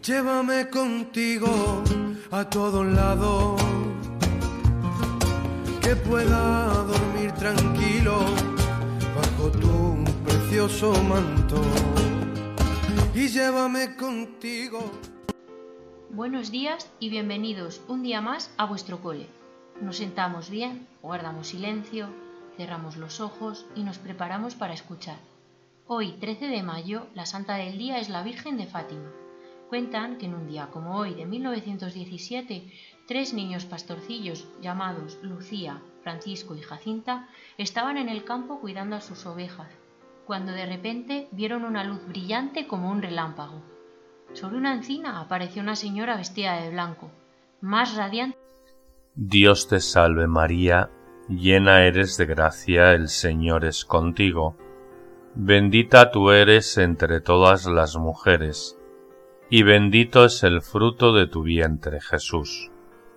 Llévame contigo a todos lados, que pueda dormir tranquilo bajo tu precioso manto. Y llévame contigo. Buenos días y bienvenidos un día más a vuestro cole. Nos sentamos bien, guardamos silencio, cerramos los ojos y nos preparamos para escuchar. Hoy, 13 de mayo, la santa del día es la Virgen de Fátima. Cuentan que en un día como hoy de 1917, 3 niños pastorcillos llamados Lucía, Francisco y Jacinta estaban en el campo cuidando a sus ovejas, cuando de repente vieron una luz brillante como un relámpago. Sobre una encina apareció una señora vestida de blanco, más radiante. Dios te salve María, llena eres de gracia, el Señor es contigo. Bendita tú eres entre todas las mujeres, y bendito es el fruto de tu vientre, Jesús.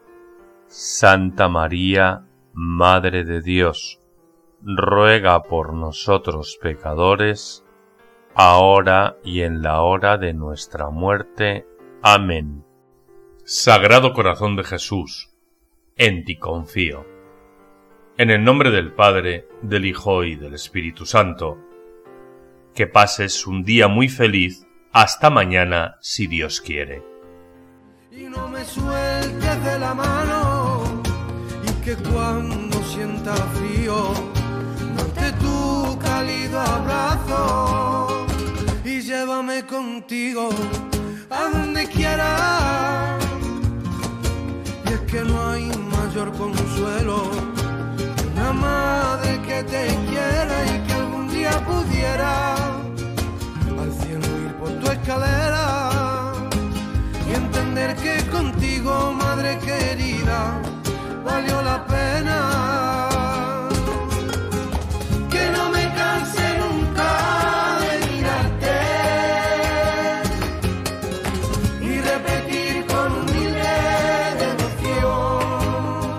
Santa María, Madre de Dios, ruega por nosotros pecadores, ahora y en la hora de nuestra muerte. Amén. Sagrado Corazón de Jesús, en ti confío. En el nombre del Padre, del Hijo y del Espíritu Santo. Que pases un día muy feliz. Hasta mañana, si Dios quiere. Y no me sueltes de la mano, y que cuando sienta frío, note tu cálido abrazo. Y llévame contigo a donde quieras. Y es que no hay mayor consuelo que una madre que te quiera y que algún día pudiera al cielo ir por tu escalera y entender que contigo, madre querida, valió la pena. Que no me canse nunca de mirarte y repetir con humilde devoción: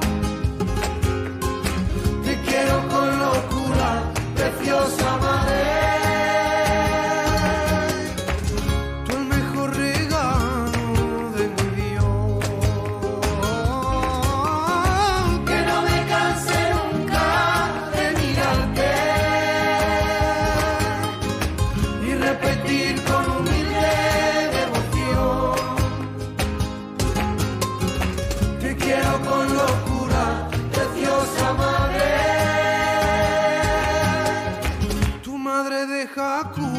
te quiero con locura, preciosa madre. Deja